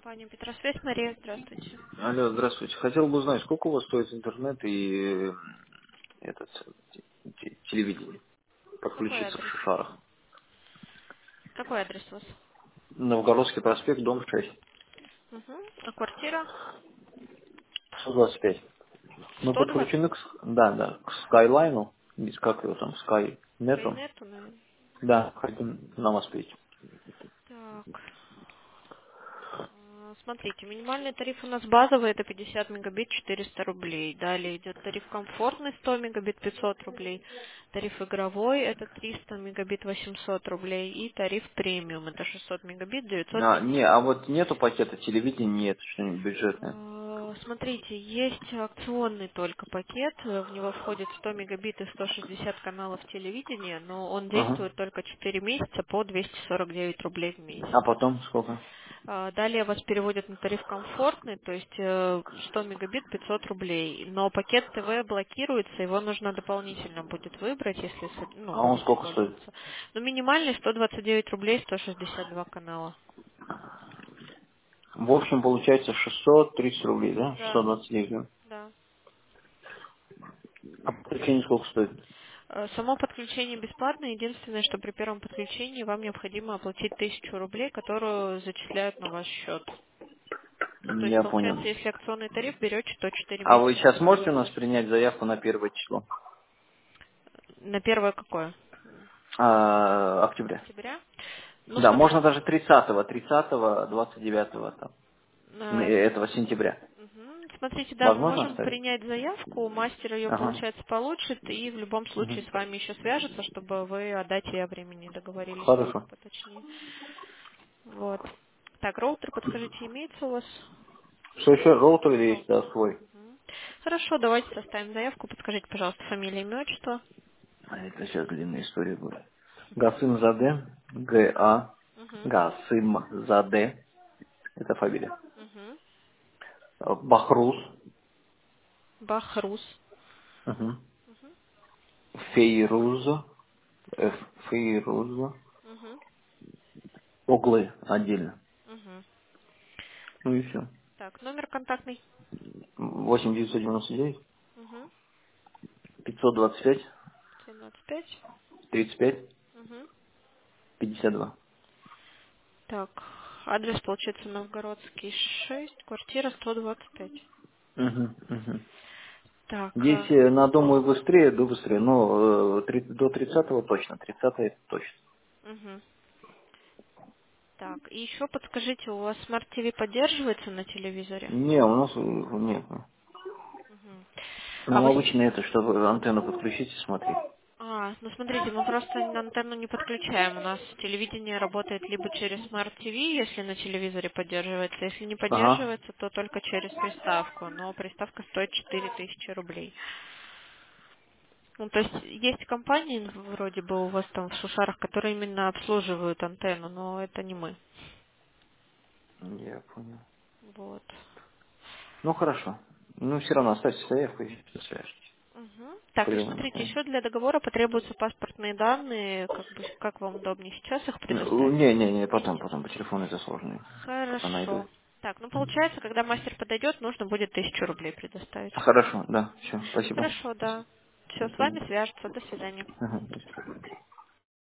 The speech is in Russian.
Компания Петросвязь, Мария, здравствуйте. Алло, здравствуйте. Хотел бы узнать, сколько у вас стоит интернет и этот телевидение Какой подключиться в адрес? Шушарах? Какой адрес у вас? Новгородский проспект, дом 6, Угу. А квартира? 125. Мы 120? подключены да, к Скайлайну, или как его там, Скайнету. Скайнету, наверное. Да, хотим нам успеть. Так. Смотрите, минимальный тариф у нас базовый, это 50 мегабит 400 рублей. Далее идет тариф комфортный 100 мегабит 500 рублей. Тариф игровой это 300 мегабит 800 рублей. И тариф премиум это 600 мегабит А 950. вот нету пакета телевидения, нет, что-нибудь бюджетное. Смотрите, есть акционный только пакет, в него входит 100 мегабит и 160 каналов телевидения, но он Ага. действует только 4 месяца по 249 рублей в месяц. А потом сколько? Далее вас переводят на тариф комфортный, то есть 100 мегабит 500 рублей, но пакет ТВ блокируется, его нужно дополнительно будет выбрать, если А он будете сколько стоит? пользоваться. Но минимальный 129 рублей 162 канала. В общем, получается 630 рублей, да? Да, 629, да? да. А подключение сколько стоит? Само подключение бесплатное. Единственное, что при первом подключении вам необходимо оплатить 1000 рублей, которую зачисляют на ваш счет. Ну, то есть, Я понял. получается, если акционный тариф берете, то 4 А вы месяца сейчас можете у нас пользуетесь. принять заявку на первое число? На первое какое? Октября. Октября? Ну, Да, можно смотрите. даже 30-го, 30-го, 29-го там, э, этого сентября. Смотрите, да, мы Возможно можем оставить? принять заявку, мастер ее, Ага. получается, получит, и в любом случае Мгм. с вами еще свяжется, чтобы вы о дате и о времени договорились Хорошо. поточнее. Вот. Так, роутер, подскажите, имеется у вас? Что еще? Роутер есть, да, Роутер. свой. Мгм. Хорошо, давайте составим заявку. Подскажите, пожалуйста, фамилия, имя, отчество. А это сейчас длинная история будет. Гасым Заде, Г.А. Угу. Гасым Заде, это фамилия. Угу. Бахрус, Бахрус. угу. Угу. Фейруза, Фейруза, Угу. Оглы отдельно. Угу. Ну и все. Так, номер контактный. 8999 Угу. 525 725. 35 Угу. 52. Так, адрес, получается, Новгородский 6, квартира 125. Угу, угу. Так, Если на дому и быстрее, до быстрее, но до 30-го точно, 30-го это точно. угу. Так, и еще подскажите, у вас Smart TV поддерживается на телевизоре? Не, у нас нет. Мгм. А Нам вы... обычно это, чтобы антенну подключить и смотреть. Ну смотрите, мы просто антенну не подключаем. У нас телевидение работает либо через Smart TV, если на телевизоре поддерживается. Если не Ага. поддерживается, то только через приставку. Но приставка стоит 4000 рублей. Ну, то есть есть компании, вроде бы у вас там в Шушарах, которые именно обслуживают антенну, но это не мы. Я понял. Вот. Ну хорошо. Ну все равно оставьте заявку и все свяжетесь. Мгм. Так, и Приемом. смотрите, еще для договора потребуются паспортные данные, как вам удобнее сейчас их предоставить? Не, потом, Вместе? потом по телефону это сложно. Пока найду. Хорошо. Так, ну получается, когда мастер подойдет, нужно будет 1000 рублей предоставить. Хорошо, да, все, спасибо. Хорошо, да. Все, До с вами свидания. свяжется. До свидания. Ага, до свидания.